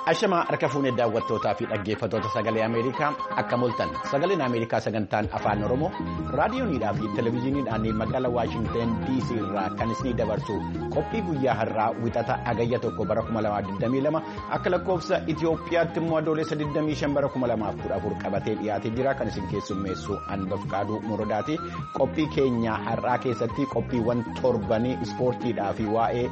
Ashamaa harka fuunee daawwattootaa fi dhaggeeffattoota sagalee Ameerikaa akka mul'atan sagaleen Ameerikaa sagantaan afaan Oromoo raadiyoonidhaa fi televezyiiniidhaan magaalaa Waashingteen DC irraa kan isinii dabarsu qophii guyyaa har'aa wixata agayya 1 bara 2022 akka lakkoofsa Itoophiyaatti immoo adoolessa 25 bara 2014 qabatee dhiyaatee jira kan isin keessummeessu Anbafqaaduu Morodaati. Qophii keenya har'aa keessatti qophiiwwan torbanii ispoortiidhaa fi waa'ee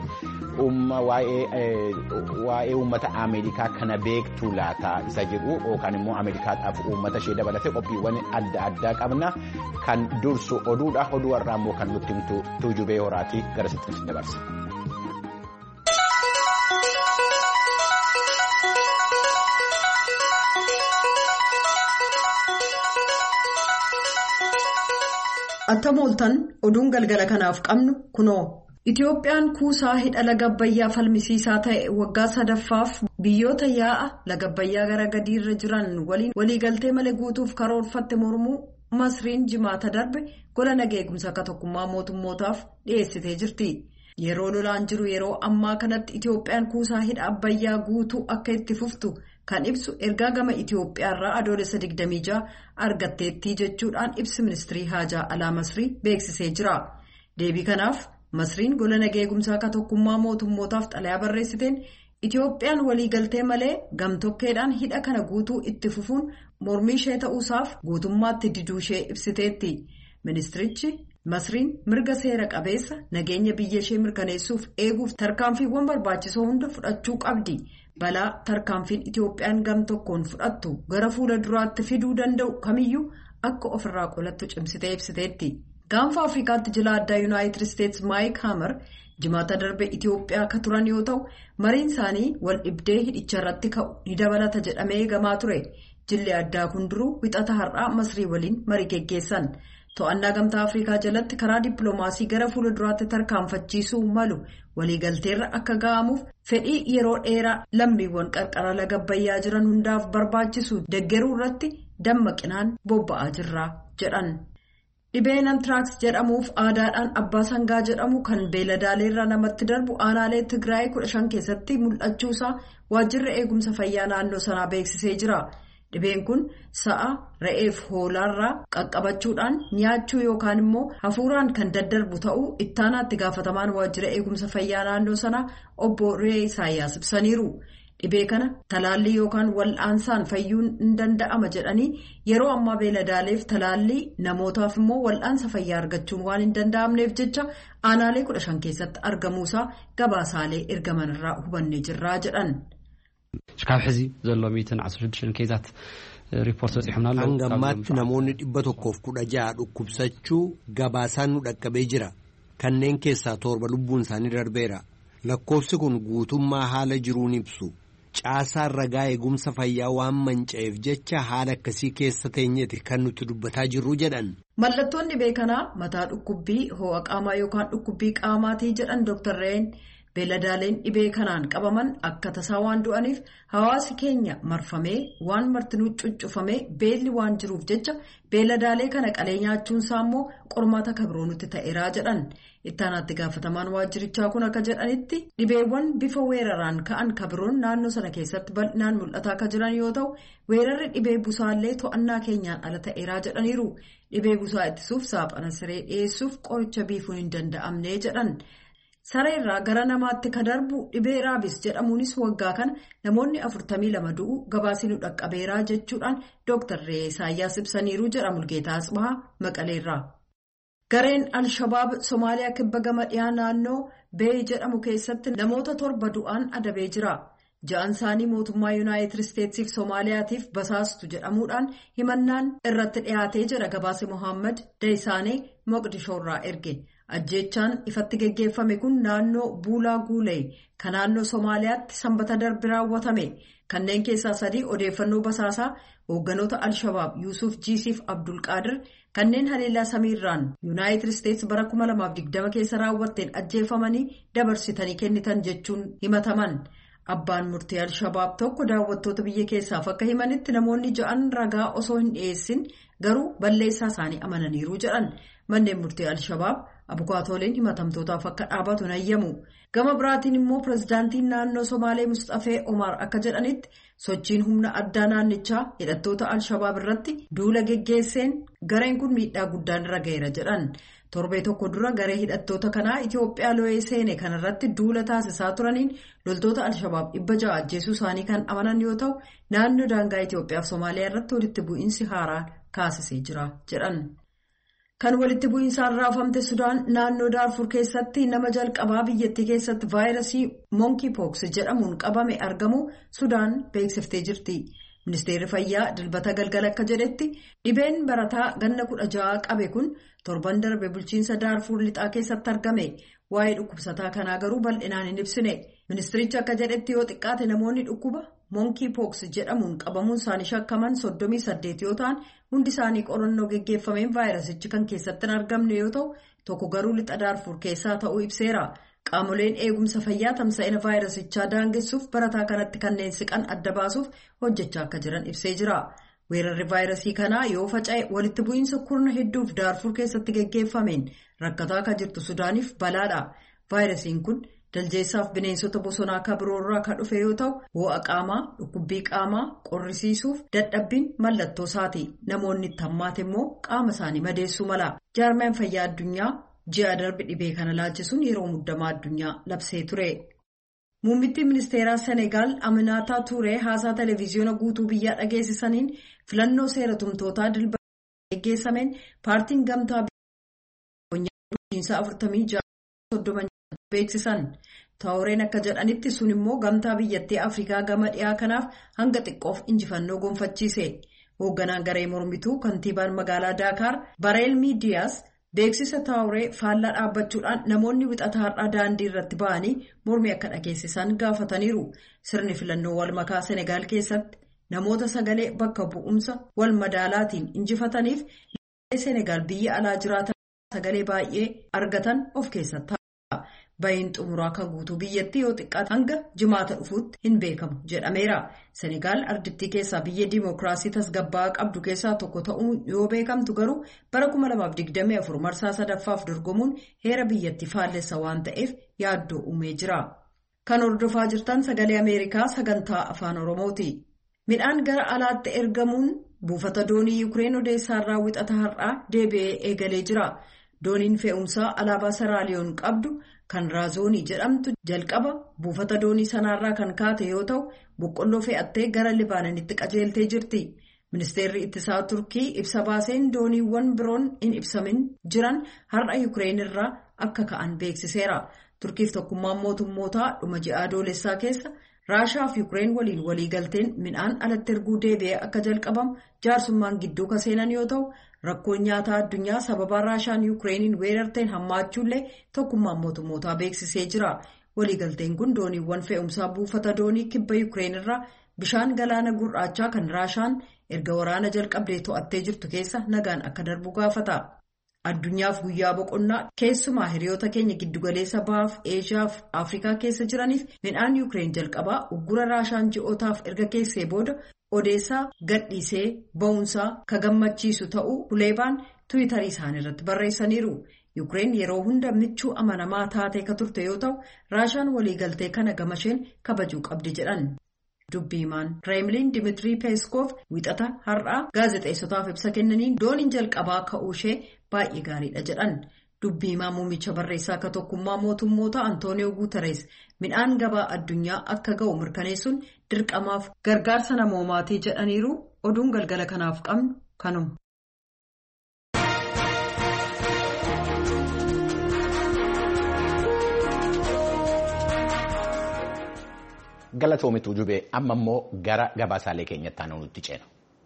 uummata Ameerikaa kana beektuu laata isa jedhu yookaan immoo Ameerikaadhaaf uummata ishee dabalatee qophiiwwan adda addaa qabna kan dursu oduudha. Oduu har'aa immoo kan nutti himtu Tuujubee Horaatii gara sitti dabarsa. Attam ooltan oduun galgala kanaaf qabnu kunoo. Itoophiyaan kuusaa hidha laga Abbayyaa falmisiisaa ta'e waggaa sadaffaaf biyyoota yaa'a laga Abbayyaa gara gadiirra jiran waliin waliigaltee malee guutuuf karoorfatte mormuu Masriin jimaata darbe gola nagaa eegumsa akka tokkummaa mootummootaaf dhiyeessitee jirti. Yeroo lolaan jiru yeroo ammaa kanatti Itoophiyaan kuusaa hidha Abbayyaa guutuu akka itti fuftu kan ibsu ergaa gama Itoophiyaarraa adoolessa 26 argatteetti jechuudhaan ibsi ministirii haajaa alaa Masrii beeksisee jira. Deebii kanaaf Masriin gola nagaa eegumsaa akka tokkummaa mootummootaaf xalayaa barreessiteen Itoophiyaan waliigaltee malee gamtokkeedhaan hidha kana guutuu itti fufuun mormii ishee ta'uusaaf guutummaatti diduu ishee ibsiteetti. Ministirichi Masriin mirga seera qabeessa nageenya biyya ishee mirkaneessuuf eeguuf tarkaanfiiwwan barbaachisoo hunda fudhachuu qabdi. Balaa tarkaanfiin Itoophiyaan gamtokkoon fudhattu gara fuula duraatti fiduu danda'u kamiyyuu akka ofirraa qolattu cimsitee ibsiteetti. Gaanfa Afrikaatti jila addaa Yuunaayitid Isteets Maayik Haamer jimaata darbe Itoophiyaa akka turan yoo ta'u mariin isaanii wal dhibdee hidhicha irratti ka'u ni dabalata jedhamee eegamaa ture. Jilli addaa kun duruu wixata har'aa Masrii waliin marii geggeessan. To'annaa gamtaa Afrikaa jalatti karaa dippiloomaasii gara fuula duraatti tarkaanfachiisuu malu waliigalteerra akka ga'amuuf fedhii yeroo dheeraa lammiiwwan qarqara laga Abbayyaa jiran hundaaf barbaachisu deeggaruu irratti dammaqinaan bobba'aa jirra jedhan. Dhibeen antiraaks jedhamuuf aadaadhaan abbaa sangaa jedhamu kan beeladaaleerraa namatti darbu aanaalee Tigraay 15 keessatti mul'achuusaa waajjirri eegumsa fayyaa naannoo sanaa beeksisee jira. Dhibeen kun sa'a re'eef hoolaarraa qaqqabachuudhaan nyaachuu yookaan immoo hafuuraan kan daddarbu ta'uu ittaanaatti gaafatamaan waajjira eegumsa fayyaa naannoo sanaa obbo Ree Isaayyaas ibsaniiru. Dhibee kana talaallii yookaan wal'aansaan fayyuun hin danda'ama jedhanii yeroo ammaa beeladaaleef talaallii namootaaf immoo wal'aansa fayyaa argachuun waan hin danda'amneef jecha aanaalee 15 keessatti argamuusaa gabaasaalee ergamanirraa hubannee jirraa jedhan. Shkaaf ሕዚ ዘሎ 116 keessaatti riipoortii wasiixumna alaa. Hangammaatti namoonni 116 dhukkubsachuu gabaasaan nu dhaqqabee jira. Kanneen keessaa 7 lubbuun isaanii darbeera. Lakkoofsi kun guutummaa haala jiruun ibsu. Caasaan ragaa eegumsa fayyaa waan manca'eef jecha haala akkasii keessa teenyeeti kan nuti dubbataa jirru jedhan. Mallattoon dhibee kanaa mataa dhukkubbii ho'a qaamaa yookaan dhukkubbii qaamaatii jedhan Dr. Reen beeladaaleen dhibee kanaan qabaman akka tasaa waan du'aniif hawaasi keenya marfamee waan martinuu cuccufamee beelli waan jiruuf jecha beeladaalee kana qalee nyaachuunsaa immoo qormaata kabiroo nutti ta'eeraa jedhan. Ittaanaatti gaafatamaan waajjirichaa kun akka jedhanitti dhibeewwan bifa weeraraan ka'an kabiroon naannoo sana keessatti bal'inaan mul'ataa akka jiran yoo ta'u weerarri dhibee busaallee to'annaa keenyaan ala ta'eeraa jedhaniiru. Dhibee busaa ittisuuf saaphana siree dhiyeessuuf qoricha biifuun hin danda'amne jedhan. Sareerraa gara namaatti ka darbu dhibee raabis jedhamuunis waggaa kana namoonni 42 du'u gabaasni nu dhaqqabeeraa jechuudhaan Dr. Ree Isaayyaas ibsaniiru jedha Mulgeetaa Asbahaa Maqaleerraa. Gareen Al-Shabaab Somaaliyaa kibba gama dhiyaa naannoo Bee jedhamu keessatti namoota 7 du'aan adabee jira. 6 isaanii mootummaa Yuunaayitid Isteetsiif Somaaliyaatiif basaastu jedhamuudhaan himannaan irratti dhiyaatee jira gabaase Mohaammed Deesaanee Moqdishoorraa erge. Ajjeechaan ifatti geggeeffame kun naannoo Buulaa Guulee kan naannoo Somaaliyaatti sanbata darbe raawwatame. Kanneen keessaa 3 odeeffannoo basaasaa hoogganoota Al-Shabaab Yuusuf Jiisiif Abdul Qaadir kanneen haleellaa samiirraan Yuunaayitid Isteets bara 2020 keessa raawwatteen ajjeefamanii dabarsitanii kennitan jechuun himataman. Abbaan murtii Al-Shabaab tokko daawwattoota biyya keessaaf akka himanitti namoonni 6 ragaa osoo hin dhiyeessin garuu balleessaa isaanii amananiiru jedhan. Manneen murtii Al-Shabaab Abukaatooleen himatamtootaaf akka dhaabatu hayyamu. Gama biraatiin immoo pirezidaantiin naannoo Somaalee Mustafee Omar akka jedhanitti sochiin humna addaa naannichaa hidhattoota Al-Shabaab irratti duula geggeesseen gareen kun miidhaa guddaan irra ga'eera jedhan. Torbee tokko dura garee hidhattoota kanaa Itoophiyaa lo'ee seene kanarratti duula taasisaa turaniin loltoota Al-Shabaab 600 ajjeesuu isaanii kan amanan yoo ta'u naannoo daangaa Itoophiyaa fi Somaaliyaa irratti walitti bu'iinsi haaraan kaasisee jira jedhan. Kan walitti bu'iinsaan raafamte Sudaan naannoo Daarfur keessatti nama jalqabaa biyyattii keessatti vaayirasii monkeypox jedhamuun qabame argamu Sudaan beeksiftee jirti. Ministeerri Fayyaa dilbata galgala akka jedhetti dhibeen barataa ganna 16 qabe kun torban darbe bulchiinsa Daarfur lixaa keessatti argame. Waa'ee dhukkubsataa kanaa garuu bal'inaan hin ibsine. Ministeerichi akka jedhetti yoo xiqqaate namoonni dhukkuba monkeypox jedhamuun qabamuun isaanii shakkaman 38 yoo ta'an hundi isaanii qorannoo geggeeffameen vaayirasichi kan keessatti hin argamne yoo ta'u tokko garuu lixa Daarfur keessaa ta'uu ibseera. Qaamoleen eegumsa fayyaa tamsa'ina vaayirasichaa daangessuuf barataa kanatti kanneen siqan adda baasuuf hojjechaa akka jiran ibsee jira. Weerarri vaayirasii kanaa yoo faca'e walitti bu'iinsa kurna hedduuf Daarfur keessatti geggeeffameen rakkataa akka jirtu Sudaaniif balaadha. Vaayirasiin kun daljeessaaf bineensota bosonaa akka biroorraa kan dhufe yoo ta'u ho'a qaamaa, dhukkubbii qaamaa, qorrisiisuuf dadhabbiin mallattoo isaati. Namoonni itti hammaate immoo qaama isaanii madeessuu mala. Jaarmiyaan fayyaa addunyaa ji'a darbe dhibee kana laalchisuun yeroo muddamaa addunyaa labsee ture. Muummittiin ministeeraa Senegaal Aminataa Tuuree haasaa televiziyoona guutuu biyyaa dhageessisaniin filannoo seera tumtootaa dilbata geggeessameen paartiin gamtaa bulchiinsa 46 beeksisan. Tuureen akka jedhanitti sun immoo gamtaa biyyattii Afrikaa gama dhiyaa kanaaf hanga xiqqoof injifannoo gonfachiise. Hoogganaan garee mormituu kantiibaan magaalaa Daakaar Bareelmii Diyaas beeksisa Tuuree faallaa dhaabbachuudhaan namoonni wixata har'aa daandii irratti ba'anii mormii akka dhageessisan gaafataniiru. Sirni filannoo wal makaa Senegaal keessatti namoota sagalee bakka bu'umsa wal madaalaatiin injifataniif Senegaal biyya alaa jiraatan sagalee baay'ee argatan of keessatti ta'a. Bahiin xumuraa kan guutuu biyyattii yoo xiqqaate hanga jimaata dhufuutti hin beekamu jedhameera. Senegaal ardittii keessaa biyya diimokiraasii tasgabbaa'aa qabdu keessaa tokko ta'uun yoo beekamtu garuu bara 2024 marsaa sadaffaaf dorgomuun heera biyyattii faallessa waan ta'eef yaaddoo uumee jira. Kan hordofaa jirtan sagalee Ameerikaa sagantaa afaan Oromooti. Midhaan gara alaatti ergamuun buufata doonii Yuukireen odeessaarraa wixata har'aa deebi'ee eegalee jira. Dooniin fe'umsaa alaabaa Seraaliyoon qabdu kan Raazoonii jedhamtu jalqaba buufata doonii sanaarraa kan kaate yoo ta'u boqqolloo fe'attee gara Libaananitti qajeeltee jirti. Ministeerri ittisaa Turkii ibsa baaseen dooniiwwan biroon hin ibsamin jiran har'a Yuukireen irraa akka ka'an beeksiseera. Turkiif tokkummaan mootummootaa dhuma ji'a adoolessaa keessa Raashaa fi Yuukireen waliin waliigalteen midhaan alatti erguu deebi'ee akka jalqabamu jaarsummaan gidduu ka seenan yoo ta'u rakkoon nyaataa addunyaa sababa Raashaan Yuukireeniin weerarteen hammaachuullee tokkummaan mootummootaa beeksisee jira. Waliigalteen kun dooniiwwan fe'umsaa buufata doonii kibba Yuukireen irraa bishaan galaana gurraachaa kan Raashaan erga waraana jalqabdee to'attee jirtu keessa nagaan akka darbu gaafata. Addunyaaf guyyaa boqonnaa keessumaa hiriyoota keenya giddugaleessa bahaaf Eeshiyaa fi Afrikaa keessa jiraniif midhaan Yuukireen jalqabaa uggura Raashaan ji'ootaaf erga keessee booda odeessaa gadhiisee ba'uunsaa ka gammachiisu ta'uu Huleebaan Tiwiitarii isaanii irratti barreessaniiru. Yuukireen yeroo hunda michuu amanamaa taatee ka turte yoo ta'u Raashaan waliigaltee kana gamasheen kabajuu qabdi jedhan. Dubbiimaan Kireemliin Dimiitirii Peeskoof wixata har'aa gaazexeessotaaf ibsa kennaniin dooniin jalqabaa ka'uu ishee baay'ee gaariidha jedhan. Dubbiimaa muummicha barreessaa akka tokkummaa mootummoota Antooniyoo Guuterees midhaan gabaa addunyaa akka ga'u mirkaneessuun dirqamaaf gargaarsa namoomaatii jedhaniiru. Oduun galgala kanaaf qabnu kanuma. Galatoomituu jubee amma immoo gara gabaasaalee keenyatti aanuu nutti ceena.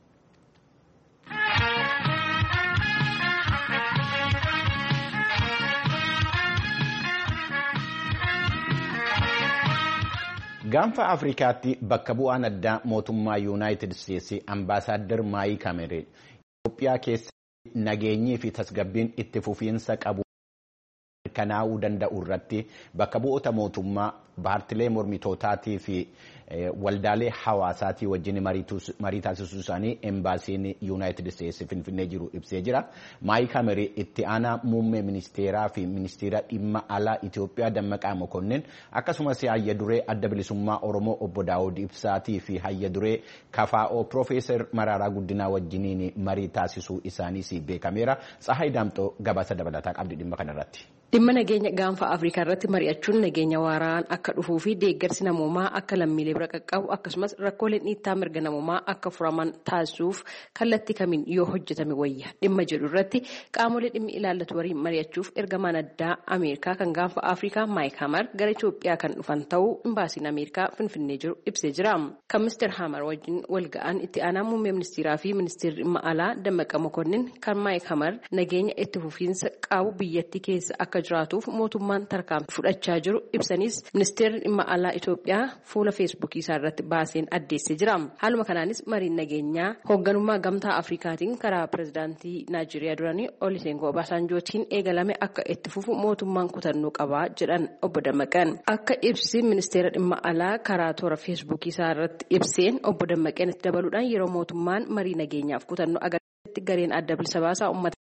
Gaanfa Afrikaatti bakka bu'aan addaa mootummaa Yuunaayitid Isteetsi Ambaasaadder Maayik Hammer Itoophiyaa keessatti nageenyii fi tasgabbiin itti fufiinsa qabu mirkanaa'uu danda'u irratti bakka bu'oota mootummaa paartilee mormitootaatii fi waldaalee hawaasaatii wajjin marii taasisuu isaanii embaasiin yuunaayitid isteetsi finfinnee jiru ibsee jira. Maayik Hamer itti aanaa muummee ministeeraa fi ministeera dhimma alaa Itoophiyaa Dammaqaa Mokonnin akkasumas hayya duree adda bilisummaa Oromoo obbo Daawud Ibsaatii fi hayya duree KFO Piroofeesar Maraaraa Guddinaa wajjiniin marii taasisuu isaaniis beekameera. Tsahaay Daamxoo gabaasa dabalataa qabdi dhimma kanarratti. Dhimma nageenya gaanfa Afrikaa irratti mari'achuun nageenya waaraan akka dhufuu fi deeggarsi namoomaa akka lammiilee bira qaqqabu akkasumas rakkooleen dhiittaa mirga namoomaa akka furaman taasisuuf kallattii kamiin yoo hojjetame wayya dhimma jedhu irratti qaamolee dhimmi ilaallatu waliin mari'achuuf ergamaan addaa Ameerikaa kan gaanfa Afrikaa Maayik Hamer gara Itoophiyaa kan dhufan ta'uu imbaasiin Ameerikaa finfinnee jiru ibsee jira. Kan Mr. Hamer wajjin walga'an itti aanaa muummee ministeeraa fi ministeerri dhimma alaa Dammaqaa Mokonnin kan Maayik Hamer nageenya itti fufiinsa qabu biyyattii keessa akka jiraatuuf mootummaan tarkaanfii fudhachaa jiru ibsanis ministeerri dhimma alaa Itoophiyaa fuula feesbuukii isaa irratti baaseen addeessee jira. Haaluma kanaanis mariin nageenyaa hoogganummaa gamtaa Afrikaatiin karaa pirezidaantii Naayijeeriyaa duraanii Olusegun Obasanjootiin eegalame akka itti fufu mootummaan kutannoo qabaa jedhan obbo Dammaqaan. Akka ibsi ministeera dhimma alaa karaa toora feesbuukii isaa irratti ibseen obbo Dammaqaan itti dabaluudhaan yeroo mootummaan marii nageenyaaf kutannoo agarsiisetti gareen adda bilisa baasaa uummata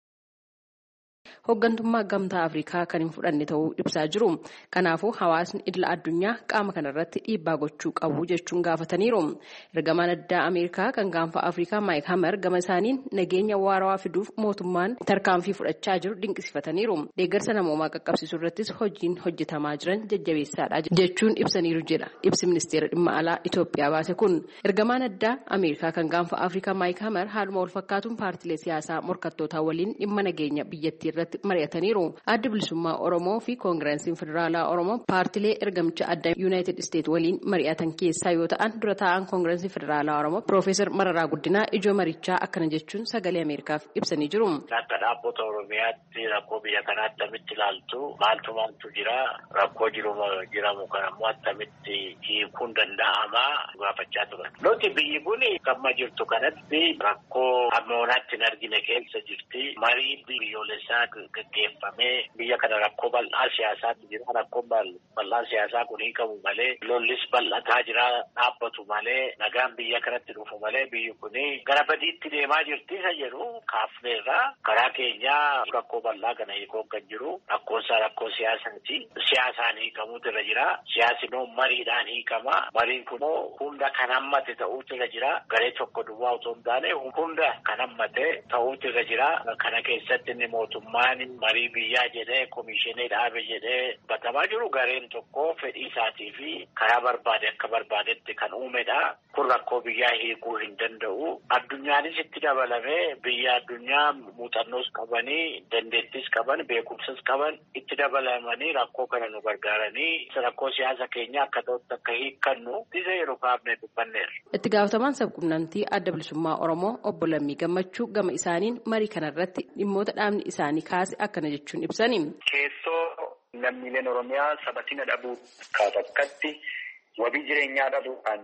hooggantummaa gamtaa Afrikaa kan hin fudhanne ta'uu ibsaa jiru. Kanaafuu hawaasni idila addunyaa qaama kanarratti dhiibbaa gochuu qabu jechuun gaafataniiru. Ergamaan addaa Ameerikaa kan gaanfa Afrikaa Maayik Hamer gama isaaniin nageenya waarawaa fiduuf mootummaan tarkaanfii fudhachaa jiru dinqisiifataniiru. Deeggarsa namoomaa qaqqabsiisuu irrattis hojiin hojjetamaa jiran jajjabeessaadha jechuun ibsaniiru jedha ibsi ministeera dhimma alaa Itoophiyaa baase kun. Ergamaan addaa Ameerikaa kan gaanfa Afrikaa Maayik Hamer haaluma wal fakkaatuun paartilee siyaasaa morkattootaa waliin dhimma nageenya biyyattii irratti mari'ataniiru. Adda bilisummaa Oromoo fi Koongireesiin Federaalaa Oromoo paartilee ergamicha addaa Yuunaayitid Isteetsi waliin mari'atan keessaa yoo ta'an dura taa'an Koongireesii Federaalaa Oromoo Piroofeesar Maraaraa Guddinaa ijoo marichaa akkana jechuun sagalee Ameerikaaf ibsanii jiru. Akka dhaabbata Oromiyaatti rakkoo biyya kanaa attamitti ilaaltu maaltu jira rakkoo jiramu kanammoo attamitti hiikuun danda'ama gaafachaa turan. Nuti biyyi kun kamma jirtu kanatti rakkoo ammoonaatti hin argine keessa jirti. Marii biyyoolessaa gaggeeffamee biyya kana rakkoo bal'aa siyaasaatu jira. Rakkoon bal'aa siyaasaa kun hiikamu malee lollis bal'ataa jira dhaabbatu malee nagaan biyya kanatti dhufu malee biyyi kun gara badiitti deemaa jirti isa jedhu kaafneerra karaa keenyaa rakkoo bal'aa kana hiikuun kan jiru rakkoo siyaasaati. Siyaasaan hiikamuutu irra jira. Siyaasni mariidhaan hiikama. Mariin kun hunda kan hammate ta'uutu irra jira. Garee tokko duwwaa otoo hin taane hunda kan hammate ta'uutu irra jira. Kana keessatti inni mootummaan marii biyyaa jedhee komishinii dhaabe jedhee batamaa jiru gareen tokko fedhii isaatii fi karaa barbaade akka barbaadetti kan uumedha. Kun rakkoo biyyaa hiikuu hin danda'u. Addunyaanis itti dabalamee biyya addunyaa muuxannoos qabanii dandeettis qaban beekumsas qaban itti dabalamanii rakkoo kana nu gargaaranii rakkoo siyaasa keenya akka ta'utti akka hiikkannu isa yeroo kaafnee dubbanneerra. Itti gaafatamaan sabquunnamtii adda bilisummaa Oromoo obbo Lammii Gammachuu gama isaaniin marii kanarratti dhimmoota dhaabni isaanii kaase akkana jechuun ibsani. Keessoo lammiileen Oromiyaa sabatina dhabuu akkatti wabii jireenyaa dhabuudhaan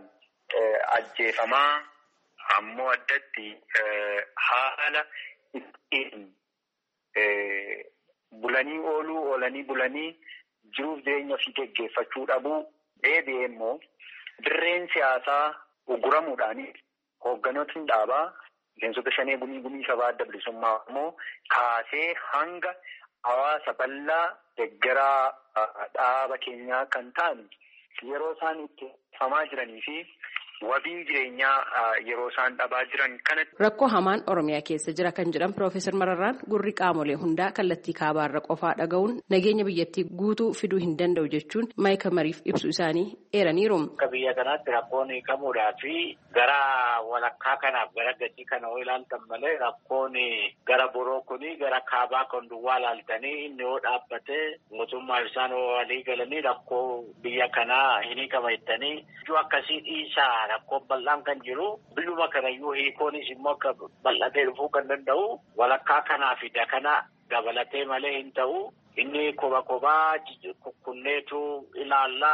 ajjeefamaa ammoo addatti haala ittiin bulanii oolanii bulanii jiruuf jireenya ofii geggeeffachuu dhabuu deebi'ee immoo dirreen siyaasaa uguramuudhaan hoogganootni dhaabaa miseensota shanee gumii sabaa adda bilisummaa immoo kaasee hanga hawaasa bal'aa deeggaraa dhaaba keenyaa kan ta'an yeroo isaan itti famaa jiranii fi wabii jireenyaa yeroo isaan dhabaa jiran kanatti. Rakkoo hamaan Oromiyaa keessa jira kan jedhan Piroofeesar Mararraan gurri qaamolee hundaa kallattii kaabaarra qofaa dhaga'uun nageenya biyyattii guutuu fiduu hin danda'u jechuun Maayik Hameriif ibsu isaanii eeraniiru. Akka biyya kanaatti rakkoon hiikamuudhaa fi gara walakkaa kanaaf gara gatii kana yoo ilaaltan malee rakkoon gara boroo kuni gara kaabaa kan duwwaa ilaaltanii inni yoo dhaabbatee mootummaa isaan walii galanii rakkoo biyya kanaa hin hiikama jettanii ijoo akkasii dhiisaa. Rakkoon bal'aan kan jiru biyyuma kanayyuu hiikoonis immoo akka bal'atee dhufuu kan danda'u walakkaa kanaa fi dakana dabalatee malee hin ta'u inni kophaa kukkunneetu ilaallaa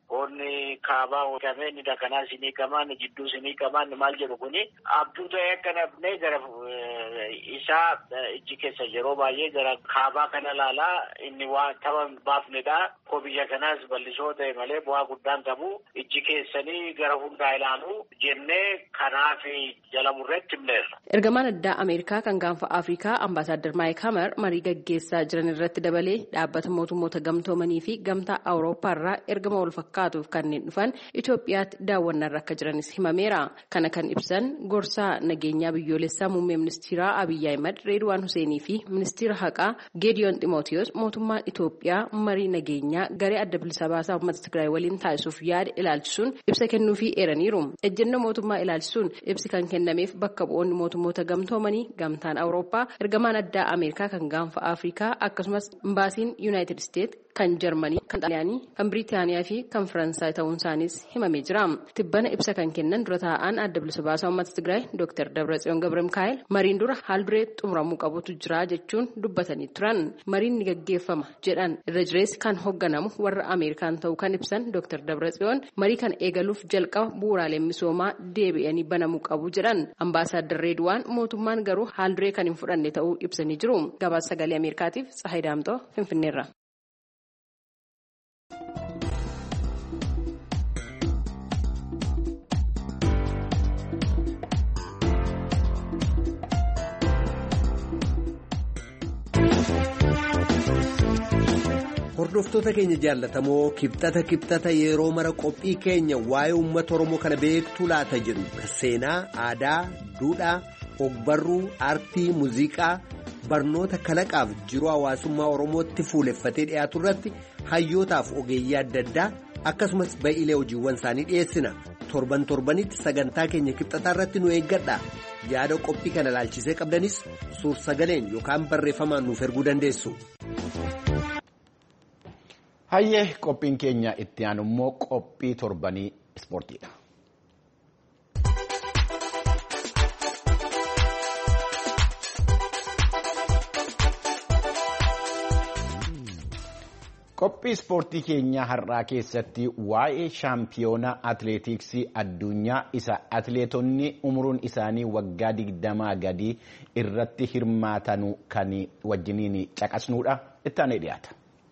Onni kaabaa hojjame ni dakanaa sinii qamaan jidduu sinii qamaan maal jedhu kuni abduu ta'e akka nafnee gara isaa ijji keessa yeroo baay'ee gara kaabaa kana laalaa inni waan tapha baafnedha. Ko biyya kanaas bal'isoo ta'e malee bu'aa guddaan qabu ijji keessanii gara hundaa ilaalu jennee kanaaf jala murreetti himneerra. Ergamaan addaa Ameerikaa kan gaanfa Afrikaa Ambaasaadder Maayik Hamer marii gaggeessaa jiran irratti dabalee dhaabbata mootummoota gamtoomanii fi gamtaa Awurooppaa irraa ergama wal fakkaatuuf kanneen dhufan Itoophiyaatti daawwannaarra akka jiranis himameera. Kana kan ibsan gorsaa nageenyaa biyyoolessaa muummee ministeeraa Abiyyi Ahimad Reedwaan Huseenii fi ministeera haqaa Geediyoon Ximootiyoos mootummaan Itoophiyaa marii nageenyaa garee adda bilisa baasaa uummata Tigraay waliin taasisuuf yaada ilaalchisuun ibsa kennuufii eeraniiru. Ejjennoo mootummaa ilaalchisuun ibsi kan kennameef bakka bu'oonni mootummoota gamtoomanii gamtaan Awurooppaa ergamaan addaa Ameerikaa kan gaanfa Afrikaa akkasumas imbaasiin Yuunaayitid Isteet kan Jarmanii, kan Xaaliyaanii, kan Biriitaaniyaa fi kan Faransaay ta'uun isaaniis himamee jira. Tibbana ibsa kan kennan dura taa'aan adda bilisa baasaa uummata Tigraay Dr. Dabratsiyoon Gabramikaa'el mariin dura haal duree xumuramuu qabutu jira jechuun dubbatanii turan. Mariin ni gaggeeffama jedhan irra jireessi kan hoogganamu warra Ameerikaan ta'uu kan ibsan Dr. Dabratsiyoon marii kan eegaluuf jalqaba bu'uuraaleen misoomaa deebi'anii banamuu qabu jedhan. Ambaasaadder Reedwaan mootummaan garuu haal duree kan hin fudhanne ta'uu ibsanii jiru. Gabaasa sagalee Ameerikaatiif Tsahaay Daamxoo Finfinneerra. Hordoftoota keenya jaallatamoo kibxata yeroo mara qophii keenya waa'ee uummata Oromoo kana beektuu laata jedhu seenaa, aadaa, duudhaa, ogbarruu, aartii, muuziqaa, barnoota kalaqaaf jiruu hawaasummaa Oromootti fuuleffatee dhiyaatu irratti hayyootaaf ogeeyyii adda addaa akkasumas ba'iilee hojiiwwan isaanii dhiyeessina. Torbanitti sagantaa keenya kibxataa irratti nu eeggadha. Yaada qophii kana ilaalchisee qabdanis suur-sagaleen yookaan barreeffamaan nuuf erguu dandeessu. Hayyee qophiin keenya itti aanu immoo qophii torbanii ispoortiidha. Qophii ispoortii keenyaa har'aa keessatti waa'ee shaampiyoonaa atileetiksii addunyaa isa atileetonni umuruun isaanii waggaa 20 gadii irratti hirmaatan kan wajjiniin caqasnuudha. Itti aanee dhiyaata.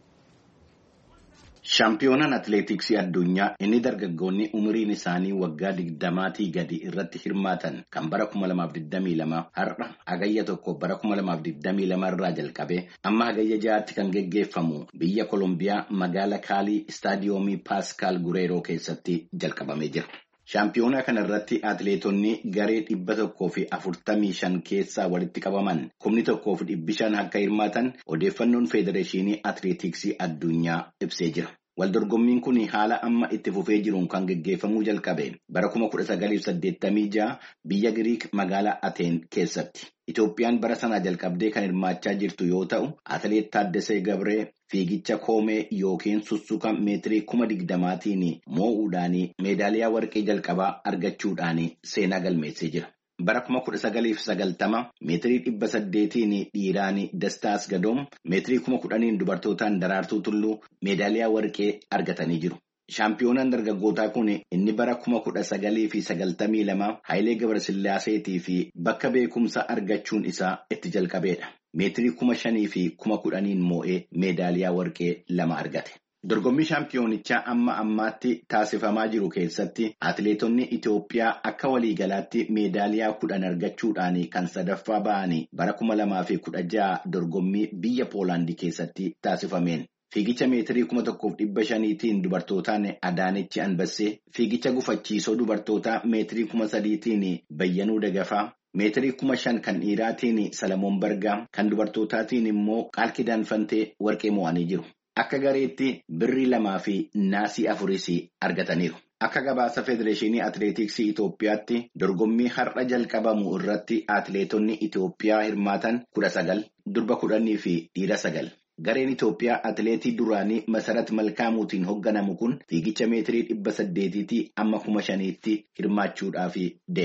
Shaampiyoonaan atileetiksii addunyaa inni dargaggoonni umuriin isaanii waggaa 20 gadi irratti hirmaatan kan bara 2022 har'a hagayya 1 bara 2022 irraa jalqabee amma hagayya 6tti kan geggeeffamu biyya Kolombiyaa magaalaa Kaalii istaadiyoomii Paaskaal Gureeroo keessatti jalqabamee jira. Shaampiyoonaa kana irratti atileetonni garee 145 keessaa walitti qabaman 1,500 akka hirmaatan odeeffannoon Federeeshinii Atileetiksii Addunyaa ibsee jira. Waldorgommiin kun haala amma itti fufee jiruun kan geggeeffamuu jalqabe bara 1986 biyya Giriik magaalaa Ateen keessatti. Itoophiyaan bara sanaa jalqabdee kan hirmaachaa jirtu yoo ta'u, atileet Taaddasee Gabree fiigicha koomee yookiin sussuka meetirii 20,000tiin moo'uudhaan meedaaliyaa warqee jalqabaa argachuudhaan seenaa galmeessee jira. Bara 1990 meetirii 800tiin dhiiraan Dastaas Gadoom, meetirii 10,000 dubartootaan Daraartuu Tulluu meedaaliyaa warqee argatanii jiru. Shaampiyoonaan dargaggootaa kun inni bara 1992 Hayilee Gabrasillaaseetii fi bakka beekumsa argachuun isaa itti jalqabeedha. Meetirii 5,000 fi 10,000 moo'ee meedaaliyaa warqee 2 argate. Dorgommii shaampiyoonichaa amma ammaatti taasifamaa jiru keessatti atileetonni Itoophiyaa akka waliigalaatti meedaaliyaa 10 argachuudhaan kan sadaffaa ba'anii bara 2016 dorgommii biyya Poolaandii keessatti taasifameen. Fiigicha meetirii 1,500tiin dubartootaan Adaanechi Anbassee, fiigicha gufachiisoo dubartootaa meetirii 3,000tiin Bayyanuu Dagafaa, meetirii 5,000 kan dhiiraatiin Salamoon Bargaa, kan dubartootaatiin immoo Qaalkidaan Fantee warqee mo'anii jiru. Akka gareetti birrii 2 fi naasii 4 argataniiru. Akka gabaasa Federeeshinii Atileetiksii Itoophiyaatti dorgommii har'a jalqabamu irratti atileetonni Itoophiyaa hirmaatan 19, durba 10 fi dhiira 9. Gareen Itoophiyaa atileetii duraanii Masarat Malkaamuutiin hoogganamu kun fiigicha meetirii 800tii amma 5,000tti hirmaachuudhaaf deema.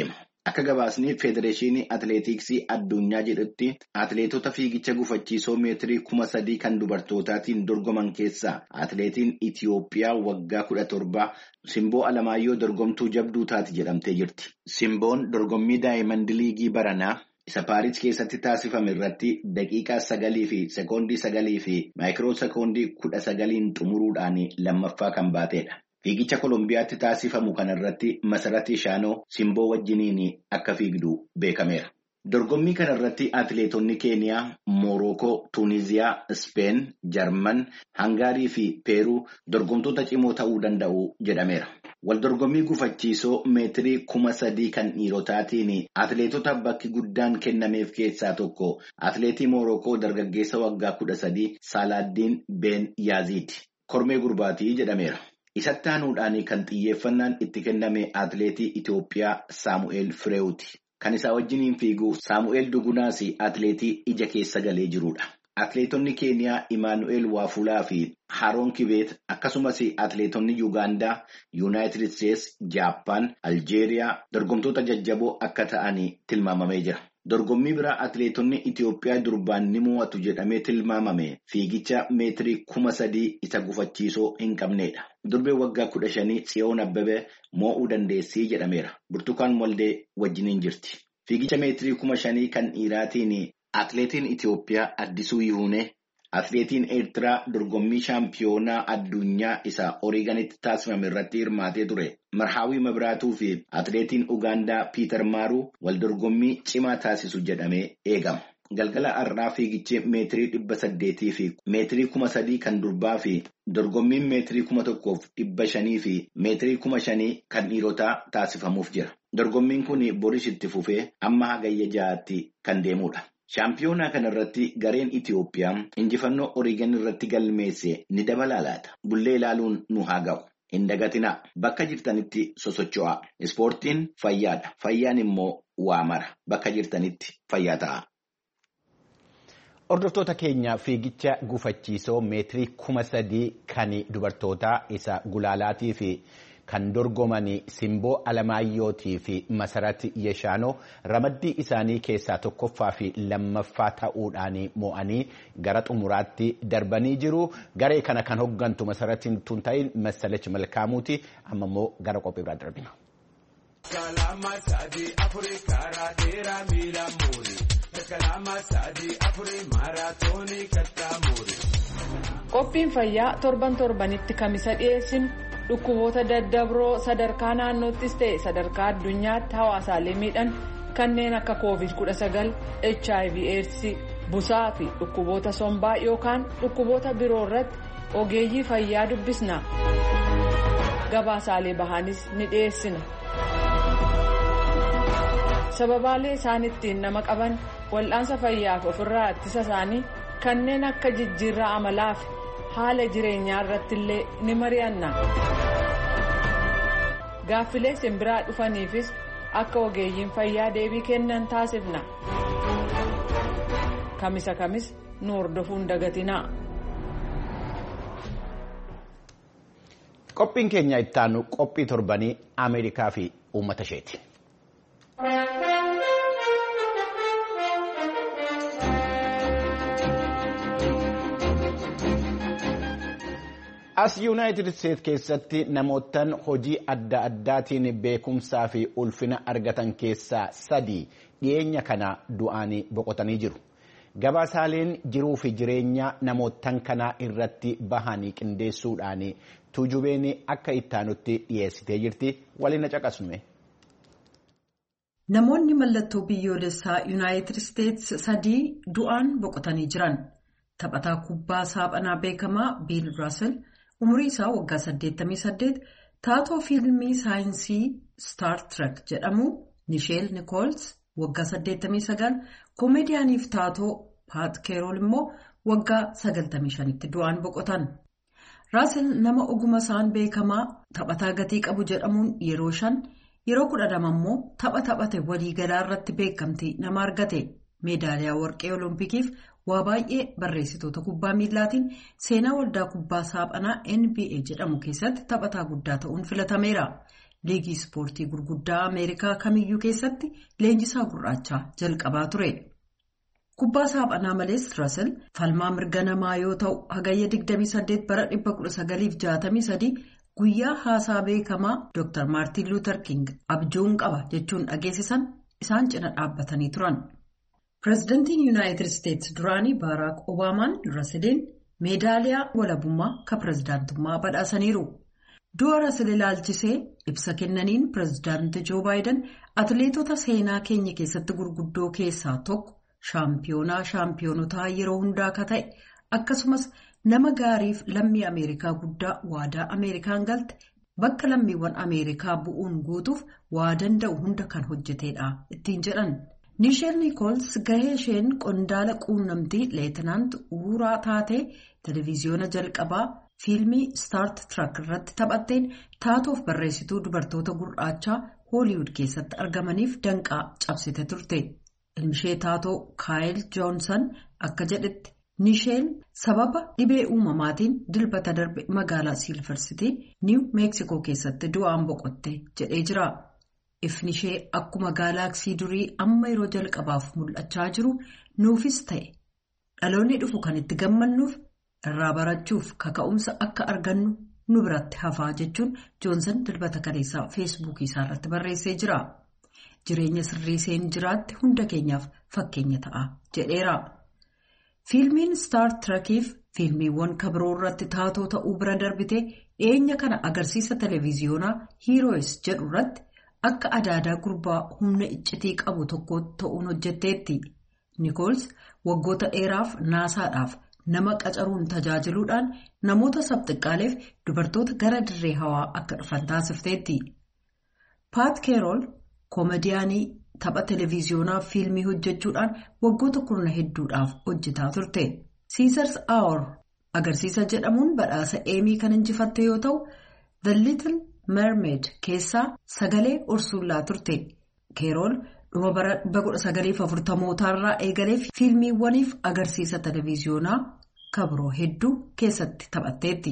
Akka gabaasni Federeeshinii Atileetiksii Addunyaa jedhutti atileetota fiigicha gufachiisoo meetirii 3,000 kan dubartootaatiin dorgoman keessaa atileetiin Itiyoophiyaa waggaa 17 Simboo Alamaayyoo dorgomtuu jabduu taati jedhamtee jirti. Simboon dorgommii Daayimand Liigii baranaa isa Paaris keessatti taasifame irratti daqiiqaa 9 fi sekoondii 9 fi maayikiroo sekoondii 19 xumuruudhaan lammaffaa kan baatedha. Fiigicha Kolombiyaatti taasifamu kanarratti Masaratii Shaanoo Simboo wajjiniin akka fiigdu beekameera. Dorgommii kanarratti atileetonni Keeniyaa, Moorookoo, Tuuniziyaa, Ispeen, Jarman, Hangaarii fi Peeruu dorgomtoota cimoo ta'uu danda'u jedhameera. Waldorgommii gufachiisoo meetirii 3,000 kan dhiirotaatiin atileetota bakki guddaan kennameef keessaa tokko atileetii Moorookoo dargaggeessa waggaa 13 Saalaaddiin Ben Yaaziid kormee gurbaatii jedhameera. Isatti aanuudhaan kan xiyyeeffannaan itti kenname atileetii Itiyoophiyaa Saamu'eel Fireewuti. Kan isaa wajjiniin fiigu Saamu'eel Dugunaas atileetii ija keessa galee jirudha. Atileetonni Keeniyaa Imaanu'eel Waafulaa fi Haroon Kibeet akkasumas atileetonni Yuugaandaa, Yuunaayitid Isteets, Jaappaan, Aljeeriyaa dorgomtoota jajjaboo akka ta'an tilmaamamee jira. Dorgommii biraa atileetonni Itiyoophiyaa durbaan ni mo'atu jedhamee tilmaamame fiigicha meetirii 3,000 isa gufachiisoo hin qabnedha. Durbee waggaa 15 Tsiyoon Abbabee mo'uu dandeessii jedhameera. Burtukaan Moldee wajjiniin jirti. Fiigicha meetirii 5,000 kan dhiiraatiin atileetiin Itiyoophiyaa Addisuu Yihuunee, atileetiin Eertiraa dorgommii shaampiyoonaa addunyaa isa Oreeganitti taasifame irratti hirmaatee ture. Marhaawii Mabiraatuu fi atileetiin Ugaandaa Piiter Maaruu wal dorgommii cimaa taasisu jedhamee eegama. Galgala har'aa fiigichi meetirii 800 fi meetirii 3,000 kan durbaa fi dorgommiin meetirii 1,500 fi meetirii 5,000 kan dhiirotaa taasifamuuf jira. Dorgommiin kun boris itti fufee amma hagayya 6tti kan deemudha. Shaampiyoonaa kanarratti gareen Itiyoophiyaa injifannoo Oreegan irratti galmeesse ni dabala laata? Bullee ilaaluun nu haa ga'u. Hin dagatinaa. Bakka jirtanitti sosocho'aa. Ispoortiin fayyaadha. Fayyaan immoo waa mara. Bakka jirtanitti fayyaa ta'a. Hordoftoota keenya fiigicha gufachiisoo meetirii 3,000 kan dubartootaa isa gulaalaatii fi kan dorgomanii Simboo Alamaayyootii fi Masarat Yeshaanoo ramaddii isaanii keessaa tokkoffaa fi lammaffaa ta'uudhaan mo'anii gara xumuraatti darbanii jiru. Garee kana kan hoggantu Masaratiin Tuntaayin Masalech Malkaamuuti. Amma immoo gara qophii biraa darbina. Qophiin fayyaa torbanitti kamisa dhiyeessinu dhukkuboota daddabroo sadarkaa naannoottis ta'e sadarkaa addunyaatti hawaasaalee miidhan kanneen akka COVID-19, HIV/AIDS, busaa fi dhukkuboota sombaa yookaan dhukkuboota biroo irratti ogeeyyii fayyaa dubbisna. Gabaasaalee bahaanis ni dhiyeessina. Sababaalee isaan ittiin nama qaban wal'aansa fayyaaf ofirraa ittisa isaanii kanneen akka jijjiirraa amalaa fi haala jireenyaa irratti illee ni mari'anna. Gaaffilee simbiraa dhufaniifis akka ogeeyyiin fayyaa deebii kennan taasifna. Kamisa kamis nu hordofuun dagatinaa. Qophiin keenya itti aanu qophii torbanii Ameerikaa fi uummata isheeti. As Yuunaayitid Isteets keessatti namootaan hojii adda addaatiin beekumsaa fi ulfina argatan keessaa 3 dhiyeenya kana du'anii boqotanii jiru. Gabaasaaleen jiruu fi jireenya namootaan kanaa irratti bahanii qindeessuudhaan tuujubeen akka ittaanutti dhiyeessitee jirti. Waliin caqasnume. Namoonni mallattoo biyyoolessaa Yuunaayitid Isteets 3 du'aan boqotanii jiran. Taphataa kubbaa saaphanaa beekamaa Biil Raasel umurii isaa waggaa 88, taatoo fiilmii saayinsii Star Trek jedhamu Nisheel Nikools waggaa 89, komeediyaaniif taatoo Paat Keerool immoo waggaa 95tti du'aan boqotan. Raasel nama oguma isaan beekamaa taphataa gatii qabu jedhamuun yeroo 5, yeroo 12 immoo taphate waliigalaa irratti beekamtii nama argate. Meedaaliyaa warqee Oloompikiif waa baay'ee barreessitoota kubbaa miilaatiin seenaa waldaa kubbaa saaphanaa NBA jedhamu keessatti taphataa guddaa ta'uun filatameera. liigii ispoortii gurguddaa Ameerikaa kamiyyuu keessatti leenjisaa gurraachaa jalqabaa ture. Kubbaa saaphanaa malees Russell falmaa mirga namaa yoo ta'u hagayya 28 bara 1963 guyyaa haasaa beekamaa Dr. Martin Luther King abjuun qaba jechuun dhageessisan isaan cina dhaabbatanii turan. Pireezidantiin Yuunaayitid Isteetsi duraanii Baaraak Obaamaan Russellin meedaaliyaa walabummaa kan pireezidaantummaa badhaasaniiru. Du'a Russell ilaalchisee ibsa kennaniin pireezidaantii Joo Baayiden atileetota seenaa keenya keessatti gurguddoo keessaa tokko shaampiyonotaa yeroo hundaa akka ta'e akkasumas nama gaariif lammii Ameerikaa guddaa waadaa Ameerikaan galte bakka lammiiwwan Ameerikaa bu'uun guutuuf waa danda'u hunda kan hojjeteedha ittiin jedhan. Niisheel Niikols gahee isheen qondaala quunnamtii leetinaant Uhuraa taatee televiziyoona jalqabaa fiilmii Staart Trak irratti taphatteen taatoof barreessituu dubartoota gurraachaa Hooliwud keessatti argamaniif danqaa cabsite turte. Ilmishee taatoo Kaayil Joonsan akka jedhetti Niisheel sababa dhibee uumamaatiin dilbata darbe magaalaa Silver City Niiw Meeksikoo keessatti du'aan boqotte jedhee jira. Ifni ishee akkuma gaalaksii durii amma yeroo jalqabaaf mul'achaa jiru nuufis ta'e dhaloonni dhufu kan itti gammannuuf irraa barachuuf kaka'umsa akka argannu nu biratti hafaa jechuun Joonsan dilbata kaleessaa feesbuukii isaa irratti barreessee jira. Jireenya sirrii isheen jiraatti hunda keenyaaf fakkeenya ta'a jedheera. Fiilmiin Staar Tirakiif fiilmiiwwan kabiroo irratti taatoo ta'uu bira darbite dhiyeenya kana agarsiisa televiziyoonaa Heroes jedhu irratti akka adaadaa gurbaa humna iccitii qabu tokko ta'uun hojjetteetti. Niikols waggoota dheeraaf naasaadhaaf nama qacaruun tajaajiluudhaan namoota sabxiqqaaleef dubartoota gara dirree hawaa akka dhufan taasifteetti. Paat Keerool koomediyaanii tapha televiziyoonaa fiilmii hojjechuudhaan waggoota kurna hedduudhaaf hojjetaa turte. Caesars Hour agarsiisa jedhamuun badhaasa Eemii kan injifatte yoo ta'u, The Little Mermaid keessaa sagalee ursuullaa turte. Keerool dhuma bara 1940 irraa eegalee fiilmiiwwaniif agarsiisa televiziyoonaa kabiroo hedduu keessatti taphatteetti.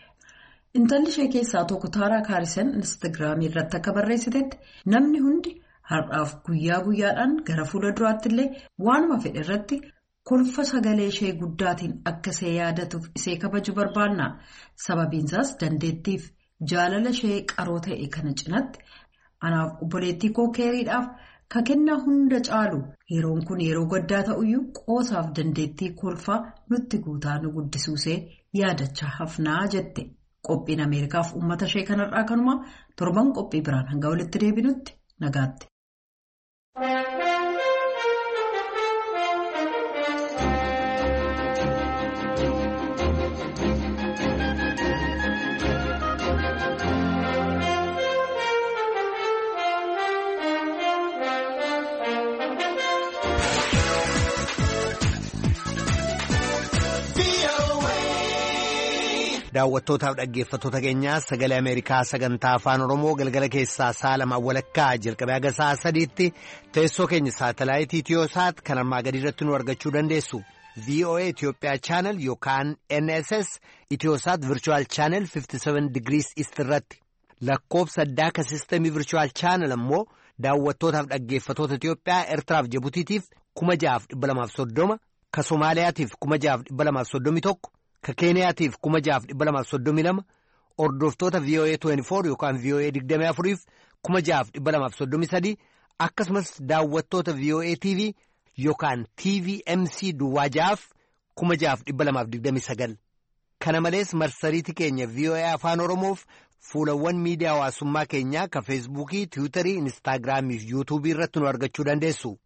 Intalli ishee keessaa tokko Taaraa Kaarisen Instaagiraamii irratti akka barreessitetti namni hundi har'aaf guyyaa guyyaadhaan gara fuula duraatti illee waanuma fedhe irratti kolfa sagalee ishee guddaatiin akka ishee yaadatuuf ishee kabaju barbaanna. Sababiinsaas dandeettiif jaalala ishee qaroo ta'e kana cinatti anaaf obboleettii koo keeriidhaaf ka kennaa hunda caalu yeroon kun yeroo gaddaa ta'uyyuu qoosaaf dandeettii kolfaa nutti guutaa nu guddisuusee yaadachaa hafnaa jette. Qophiin Ameerikaaf uummata ishee kanarraa kanuma torban qophii biraan hanga walitti deebinutti nagaatti. Daawwattootaaf dhaggeeffattoota keenyaa sagalee Ameerikaa sagantaa afaan Oromoo galgala keessaa sa'a lamaa walakkaa jalqabee haga sa'a sadiitti teessoo keenya saatalaayitii Itiyoosaat kan armaa gadii irratti nu argachuu dandeessu. VOA Itiyoophiyaa chaanal yookaan NSS Itiyoosaat Virtual Channel 57 Degrees East irratti lakkoofsa addaa ka sistemii Virtual Channel ammoo daawwattootaaf dhaggeeffattoota Itiyoophiyaa Eertiraaf Jibutiitiif 6,230 ka Somaaliyaatiif 6,231 ka Keeniyaatiif 6,232 hordoftoota VOA 24 yookaan VOA 24f 6,233 akkasumas daawwattoota VOA TV yookaan TVMC duwwaajaaf 6,229 kana malees marsariitii keenya VOA afaan Oromoof fuulawwan miidiyaa hawaasummaa keenyaa ka feesbuukii, tiwiitarii, instaagiraamii fi yuutuubii irratti nu argachuu dandeessu.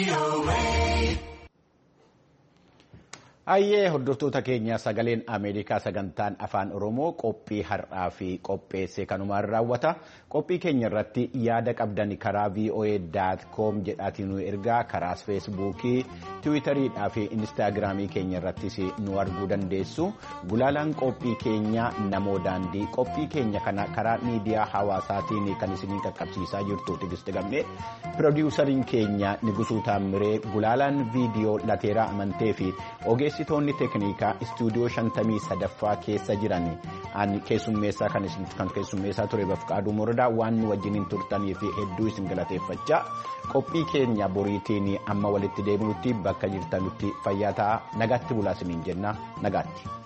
Ayyee hordoftoota keenya sagaleen Ameerikaa sagantaan afaan Oromoo qophii har'aa fi qopheesse kanumaan raawwata. Qophii keenya irratti yaada qabdan karaa voa.com jedhaatiin nu ergaa karaa feesbuukii, tiwiitariidhaa fi instaagiraamii keenya irrattis nu arguu dandeessu. Gulaalaan qophii keenya namoo daandii qophii keenya kana karaa miidiyaa hawaasaatiin kan isinii qaqqabsiisaa jirtu Tigist Gammee. Pirodiwusariin keenya Nigusuu Taammiree, gulaalaan viidiyoo Lateeraa Amantee fi ogeessi ogeessitoonni teeknikaa istuudiyoo 53ffaa keessa jiran keessummeessaa kan keessummeessaa ture Bafqaaduu Morodaa waan nu wajjiniin turtanii fi hedduu isin galateeffachaa qophii keenya boriitiin amma walitti deebinutti bakka jirtanutti fayyaa ta'aa nagaatti bulaa isiniin jenna nagaatti.